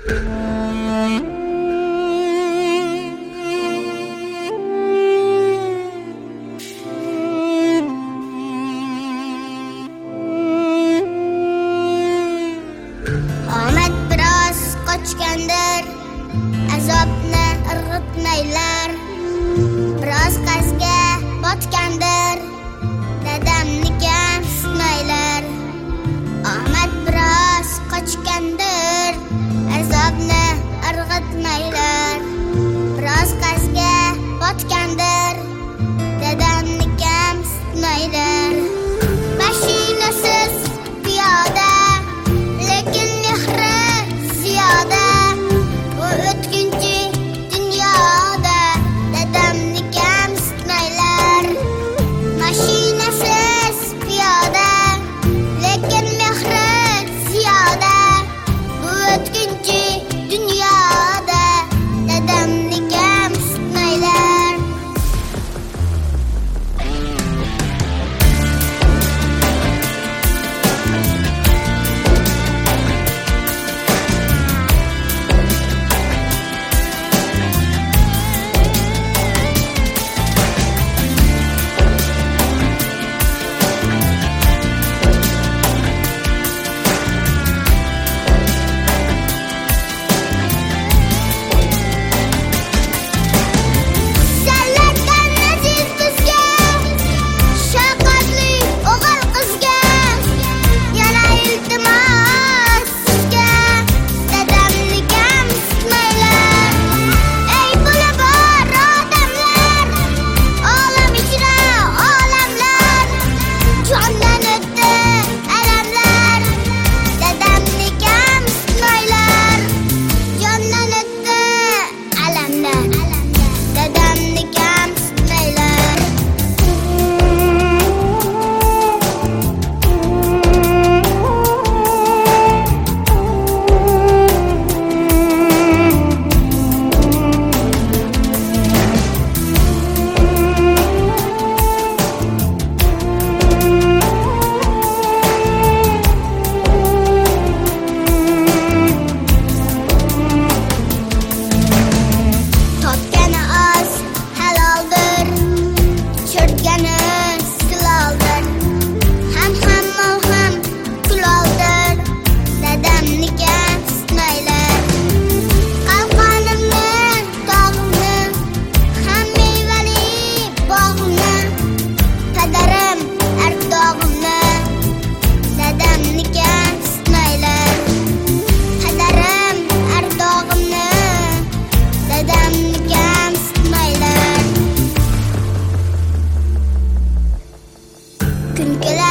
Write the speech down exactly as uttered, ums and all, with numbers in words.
Omad biroz qochgandir, azobni irg'itmaylar. Biroz qazga botgandir, dadamnikan tutmaylar. Omad biroz qochgandir, azobni irg'itmaylar. Biroz qazga botgandir, dadamnikan tutmaylar. Mashinasiz piyoda, lekin mehri ziyoda. Bu o'tkinchi dunyoda dadamni kamsitmaylar. Mashinasiz piyoda, lekin mehri ziyoda. Bu o'tkinchi dunyoda dadamni kamsitmaylar. Kun